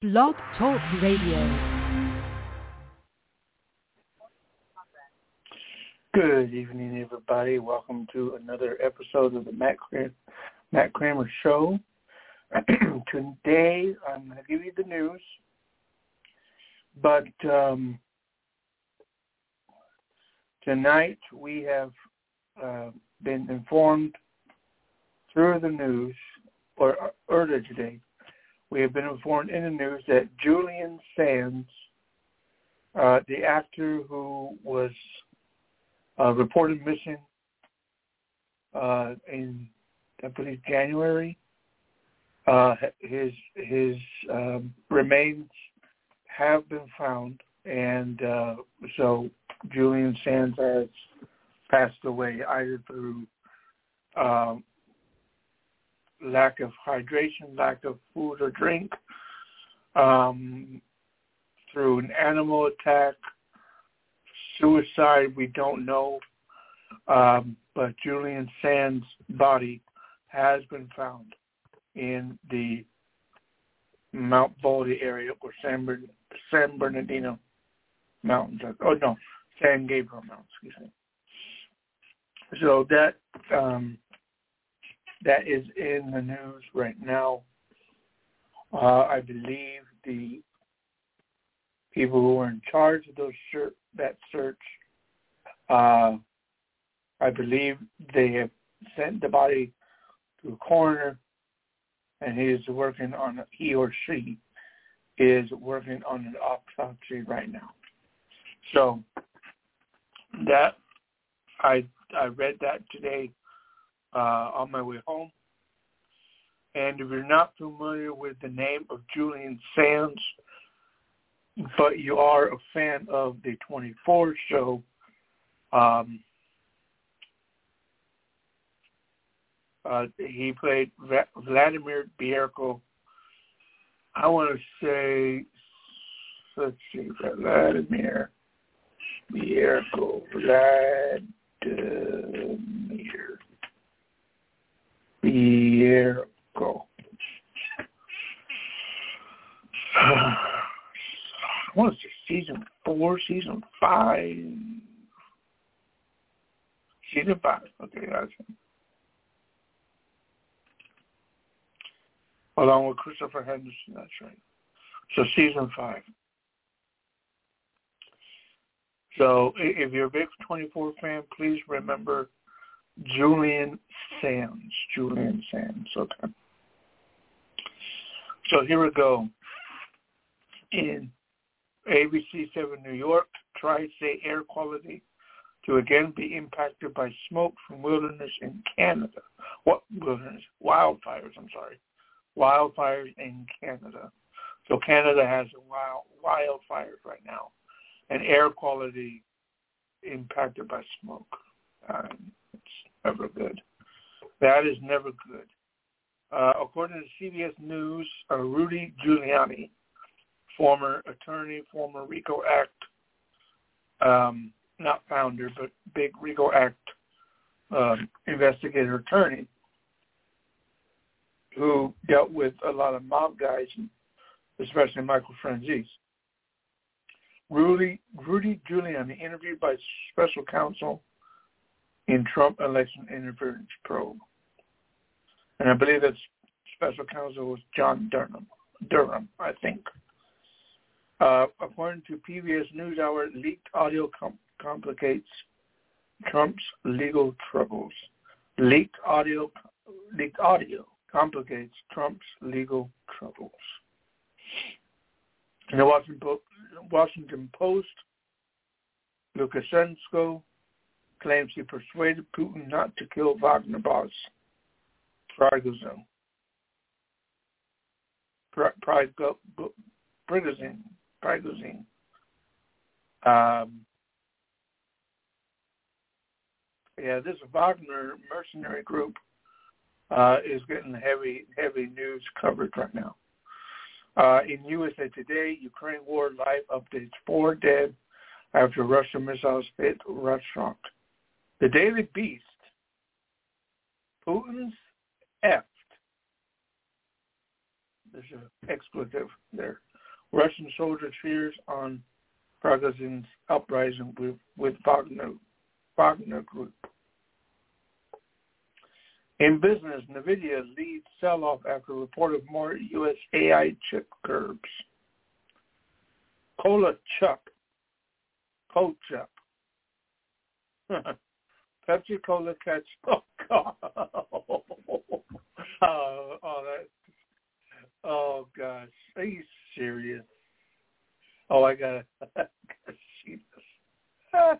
Blog Talk Radio. Good evening, everybody. Welcome to another episode of the Matt Kramer Show. Today, I'm going to give you the news, but tonight we have been informed through the news, or earlier today, we have been informed in the news that Julian Sands, the actor who was reported missing in, I believe, January, his remains have been found, and so Julian Sands has passed away either through lack of hydration, lack of food or drink, through an animal attack, suicide, we don't know. But Julian Sands' body has been found in the Mount Baldy area, or San Bernardino Mountains. San Gabriel Mountains, excuse me. So that is in the news right now. I believe the people who are in charge of that search, I believe they have sent the body to a coroner, and he or she is working on an autopsy right now. So that I read that today on my way home. And if you're not familiar with the name of Julian Sands, but you are a fan of the 24 show, he played Vladimir Bierko. I want to say, let's see, Vladimir Bierko. I want to say season 4, season 5. Season 5. Okay, that's it. Along with Christopher Henderson, that's right. So season 5. So if you're a big 24 fan, please remember Julian Sands. Julian Sands, okay. So here we go. In ABC 7 New York, Tri-State air quality to again be impacted by smoke from wilderness in Canada. What wilderness? Wildfires, I'm sorry. Wildfires in Canada. So Canada has wildfires right now, and air quality impacted by smoke. It's never good. That is never good. According to CBS News, Rudy Giuliani, former attorney, former RICO Act, not founder, but big RICO Act investigator attorney, who dealt with a lot of mob guys, especially Michael Franzese. Rudy Giuliani interviewed by special counsel in Trump election interference probe. And I believe that special counsel was John Durham, I think. According to PBS NewsHour, leaked audio complicates Trump's legal troubles. Leaked audio complicates Trump's legal troubles. In the Washington Post, Lukashenko claims he persuaded Putin not to kill Wagner boss Prigozhin. This Wagner mercenary group is getting heavy news coverage right now. In USA Today, Ukraine war live updates: 4 dead after Russian missiles hit restaurant. The Daily Beast, Putin's effed. There's an expletive there. Russian soldier cheers on Prigozhin's uprising with Wagner Group. In business, NVIDIA leads sell-off after report of more U.S. AI chip curbs. Cola Chuck. Pepsi Cola catch. Oh, God. Oh, gosh. Are you serious? Oh, I gotta see this.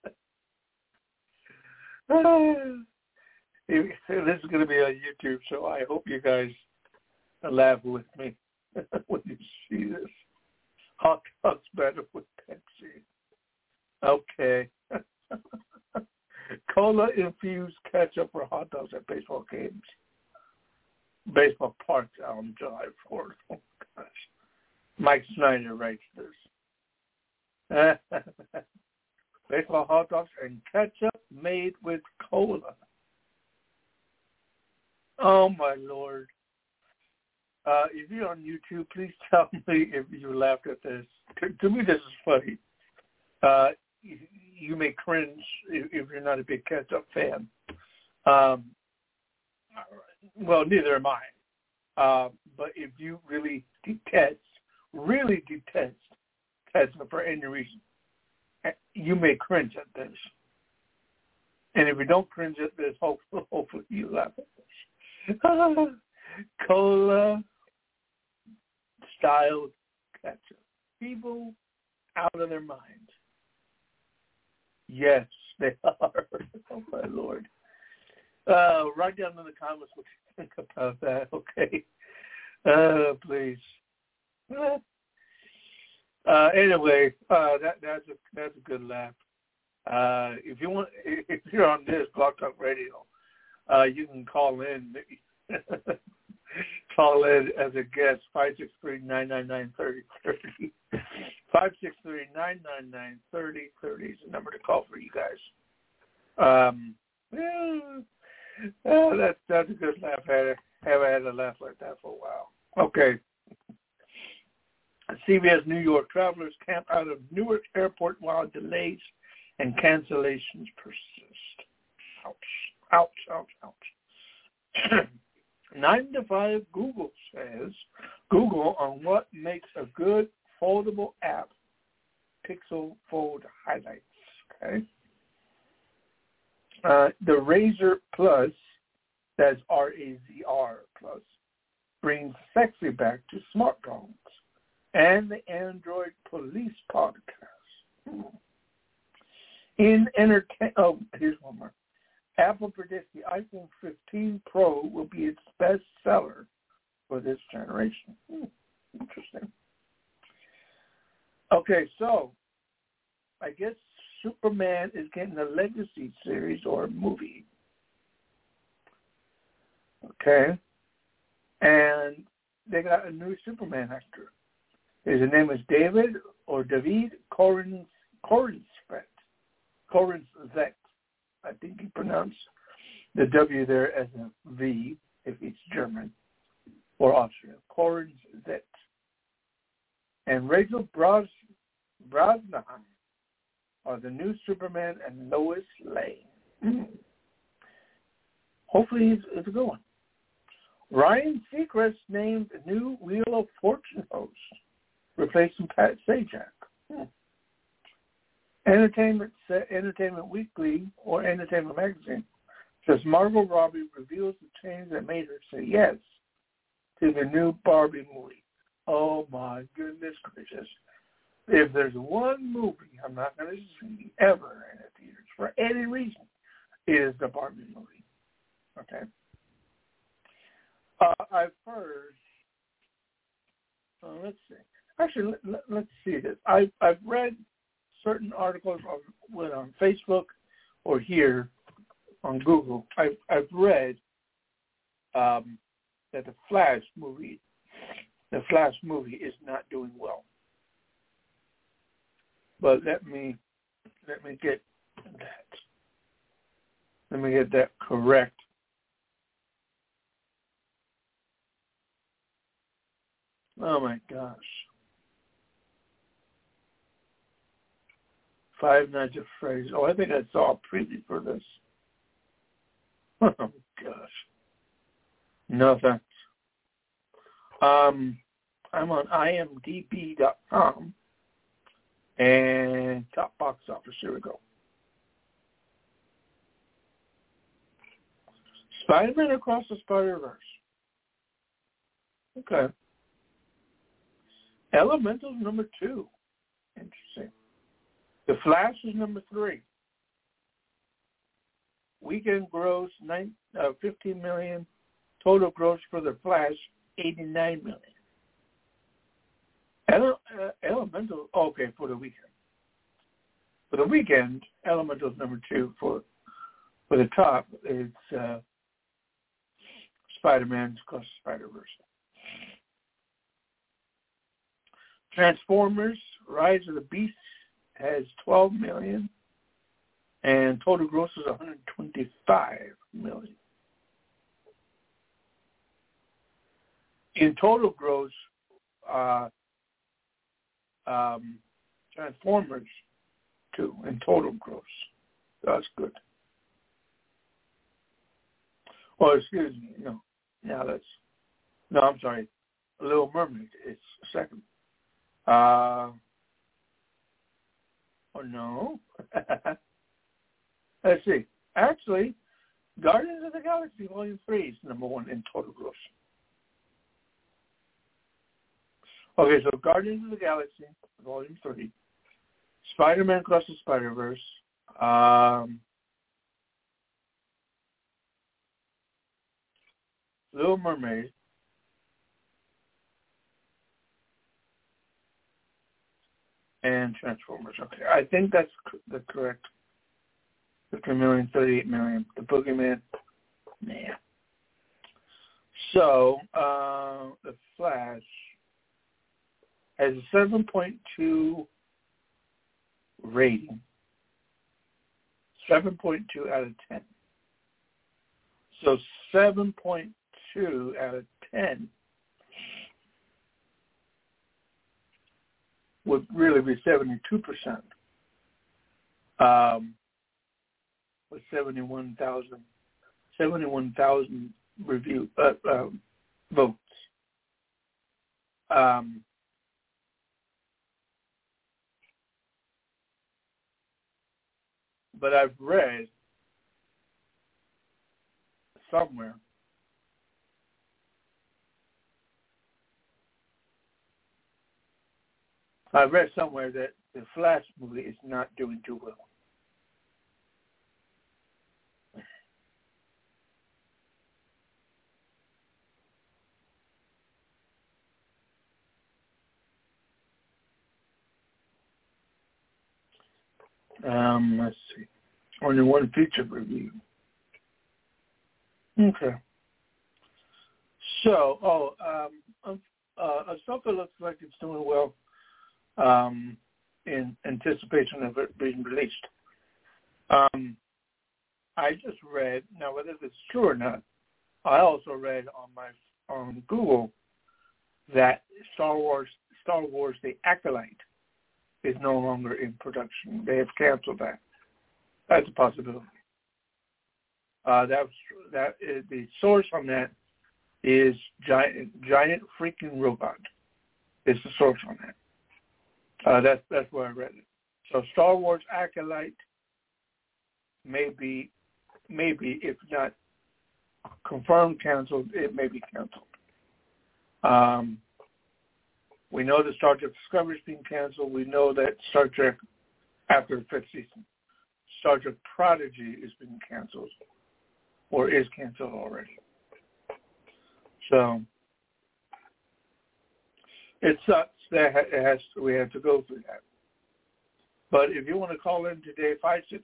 This is going to be on YouTube, so I hope you guys laugh with me when you see this. Hot dogs better with Pepsi. Okay. Cola-infused ketchup for hot dogs at baseball games. Baseball parks out on July 4th. Oh, gosh. Mike Snyder writes this. Baseball hot dogs and ketchup made with cola. Oh, my Lord. If you're on YouTube, please tell me if you laughed at this. To me, this is funny. You may cringe if you're not a big ketchup fan. Well, neither am I. But if you really detest ketchup for any reason, you may cringe at this. And if you don't cringe at this, hopefully you laugh at this. Cola style ketchup. People out of their minds. Yes, they are. Oh, my Lord. Write down in the comments what you think about that, okay? Please. Anyway, that's a good laugh. If you're on this Blog Talk Radio, you can call in. Call in as a guest, 563-999-3030. 563-999-3030 is the number to call for you guys. That's a good laugh. I haven't had a laugh like that for a while. Okay. CBS New York travelers camp out of Newark Airport while delays and cancellations persist. Ouch. 9 to 5 Google says Google on what makes a good foldable app. Pixel Fold highlights. Okay. The Razr Plus, that's RAZR Plus, brings sexy back to smartphones, and the Android Police podcast. Here's one more. Apple predicts the iPhone 15 Pro will be its best seller for this generation. Interesting. Okay, so I guess Superman is getting a legacy series or a movie. Okay. And they got a new Superman actor. His name is David Korenzvek. I think he pronounced the W there as a V if it's German or Austrian. Korenzvek. And Rachel Brosnahan are the new Superman and Lois Lane. Hopefully it's a good one. Ryan Seacrest named new Wheel of Fortune host, replacing Pat Sajak. Entertainment Weekly or Entertainment Magazine says Margot Robbie reveals the change that made her say yes to the new Barbie movie. Oh my goodness gracious. If there's one movie I'm not going to see ever in the theaters for any reason, it is the Barbie movie. Okay. I've heard, let's see. Actually, let's see this. I've read certain articles on Facebook or here on Google. I've read that the Flash movie is not doing well. But let me get that. Let me get that correct. Oh my gosh. Five Nights at Freddy's. Oh, I think I saw a preview for this. Oh, gosh. No thanks. I'm on imdb.com and top box office. Here we go. Spider-Man Across the Spider-Verse. Okay. Elemental's number 2. Interesting. The Flash is number 3. Weekend gross 15 million. Total gross for The Flash 89 million. Elemental. Okay, for the weekend. For the weekend, Elemental's number 2. For the top, it's Spider-Man Across the Spider-Verse. Transformers: Rise of the Beast has 12 million, and total gross is 125 million. In total gross, Transformers 2 in total gross. That's good. Oh, excuse me. No, I'm sorry. Little Mermaid is second. Oh no. Let's see. Actually, Guardians of the Galaxy Volume 3 is number 1 in total gross. Okay, so Guardians of the Galaxy Volume 3, Spider-Man Across the Spider-Verse, Little Mermaid, and Transformers. Okay, I think that's the correct 50 million, 38 million. The Boogeyman, nah. So, The Flash has a 7.2 rating. 7.2 out of 10. So 7.2 out of 10 would really be 72%. With 71,000 review votes. But I've read somewhere that the Flash movie is not doing too well. Let's see. Only one feature review. Okay. So, Ahsoka looks like it's doing well in anticipation of it being released. I just read, now whether this is true or not, I also read on Google that Star Wars The Acolyte is no longer in production. They have canceled that. That's a possibility. The source on that is giant freaking robot. Is the source on that. That's where I read it. So Star Wars Acolyte maybe if not confirmed canceled, it may be canceled. We know that Star Trek Discovery is being canceled. We know that Star Trek, after the 5th season, Star Trek Prodigy is being canceled, or is canceled already. So it sucks that we have to go through that. But if you want to call in today,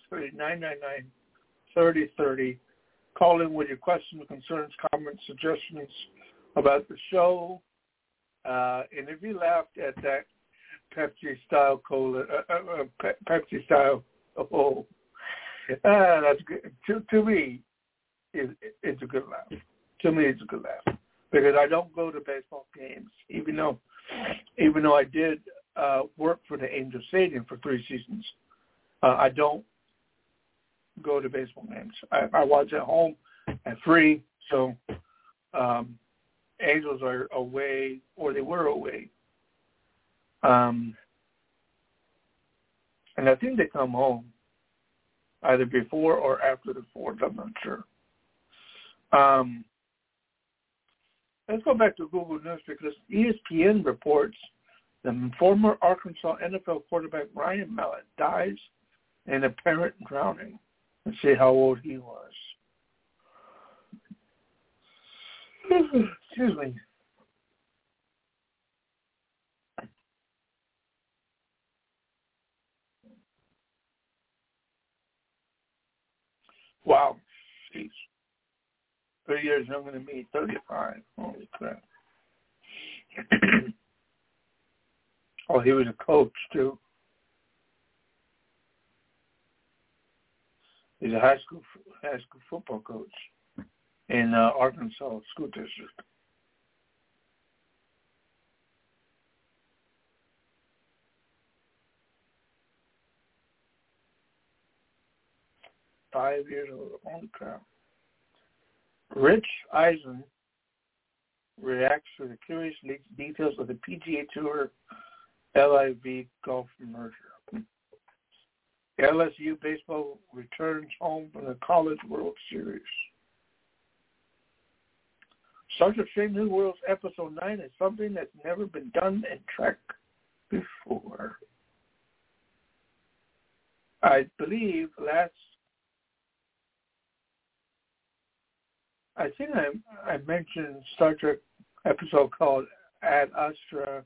563-999-3030, call in with your questions, concerns, comments, suggestions about the show. And if you laughed at that Pepsi-style cola, Pepsi-style, that's good. To me, it's a good laugh. To me, it's a good laugh because I don't go to baseball games, even though I did work for the Angel Stadium for 3 seasons I don't go to baseball games. I watch at home at 3, so Angels are away, or they were away. And I think they come home either before or after the 4th. I'm not sure. Let's go back to Google News because ESPN reports the former Arkansas NFL quarterback Ryan Mallett dies in apparent drowning. Let's see how old he was. Excuse me. Wow. Jeez. 3 years younger than me, 35. Holy crap. Oh, he was a coach, too. He's a high school football coach in Arkansas School District. $5 years old. Holy crap. Rich Eisen reacts to the curious leaked details of the PGA Tour LIV golf merger. LSU baseball returns home from the College World Series. Star Trek Strange New Worlds Episode 9 is something that's never been done in Trek before. I believe I think I mentioned Star Trek episode called Ad Astra,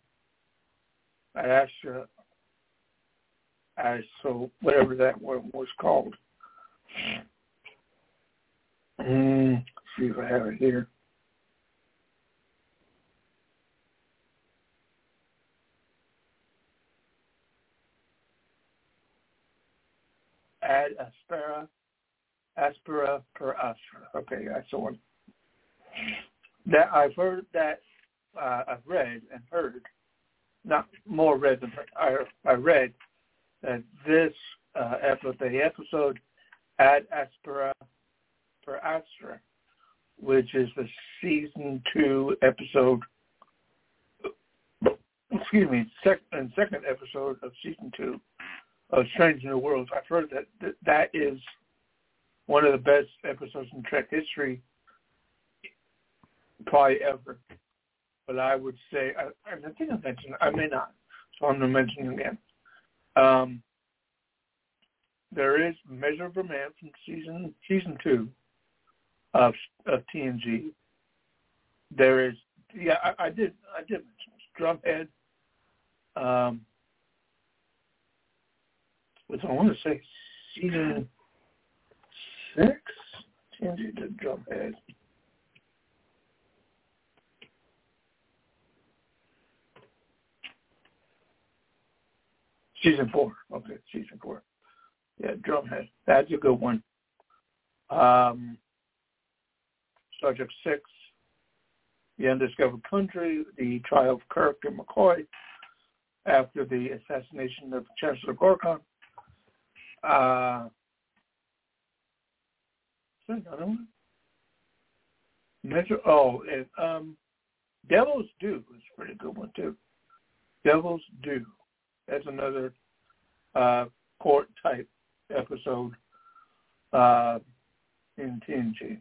so whatever that one was called. See if I have it here. Ad Aspera per Astra. Okay, that's the one. That I've heard that I've read and heard, not more read than heard. I read that this episode Ad Aspera per Astra, which is the season 2 episode. Excuse me, second episode of season 2 of Strange New Worlds. I've heard that is one of the best episodes in Trek history, probably ever. But I would say, I think I mentioned it, I may not, so I'm going to mention it again. There is Measure of a Man from season 2 of TNG. There is, I did mention this, Drumhead, which I want to say season 6, TNG did Drumhead. Season 4. Okay, season 4. Yeah, Drumhead. That's a good one. Star Trek 6, The Undiscovered Country, The Trial of Kirk and McCoy after the assassination of Chancellor Gorkon. Is there another one? Devil's Due is a pretty good one, too. Devil's Due. That's another court-type episode in TNG.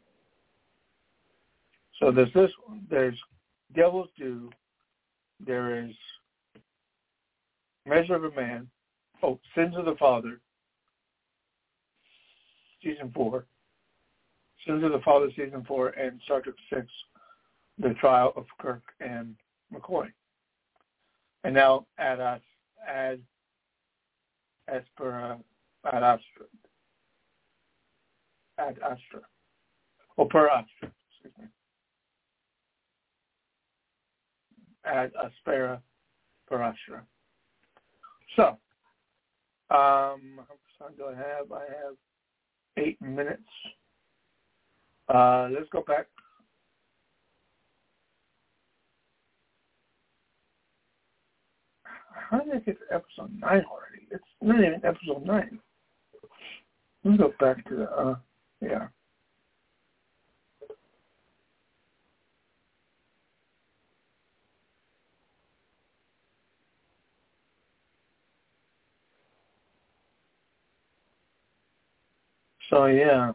So there's this one. There's Devil's Due. There is Measure of a Man. Oh, Sins of the Father. Season 4. Sins of the Father, Season 4, and Star Trek 6, The Trial of Kirk and McCoy. And now Ad Astra. Or per Astra, excuse me. Ad Aspera per Astra. So, how much time do I have? I have 8 minutes. Let's go back. How did I get to episode 9 already? It's not even episode 9. Let me go back to the, yeah. So, yeah.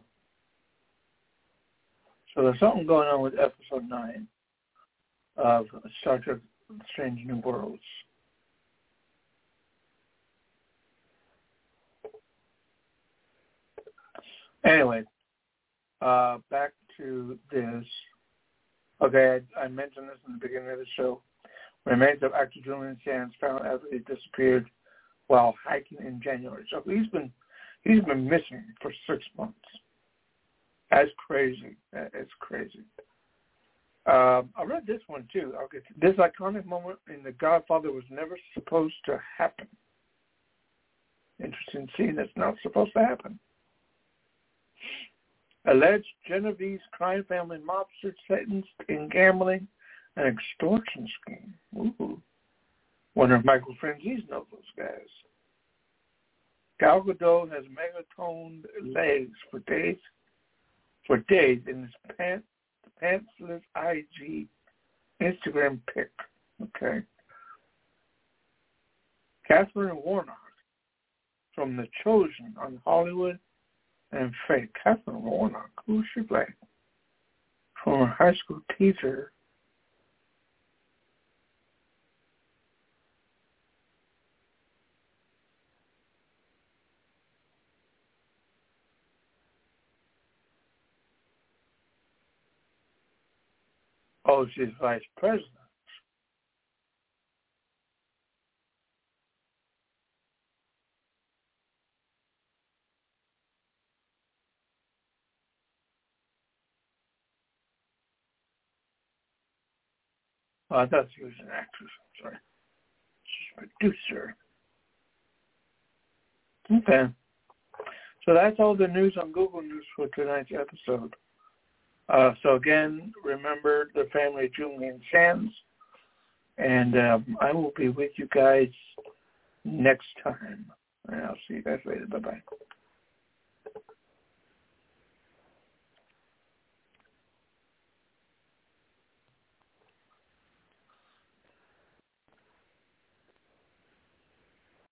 So there's something going on with episode 9 of Star Trek Strange New Worlds. Anyway, back to this. Okay, I mentioned this in the beginning of the show. Remains of actor Julian Sands found after he disappeared while hiking in January. So he's been missing for 6 months. That's crazy. It's crazy. I read this one too. Okay, this iconic moment in The Godfather was never supposed to happen. Interesting scene that's not supposed to happen. Alleged Genovese crime family mobster sentenced in gambling and extortion scheme. Ooh. Wonder if Michael Franzese knows those guys. Gal Gadot has megatoned legs for days in his pantsless IG Instagram pic. Okay. Catherine Warnock from The Chosen on Hollywood and Fate. Catherine Warnock, who's she playing? From her high school teacher. Oh, she's vice president. Oh, I thought she was an actress. I'm sorry. She's a producer. Okay. So that's all the news on Google News for tonight's episode. So again, remember the family of Julian Sands. And I will be with you guys next time. And I'll see you guys later. Bye-bye.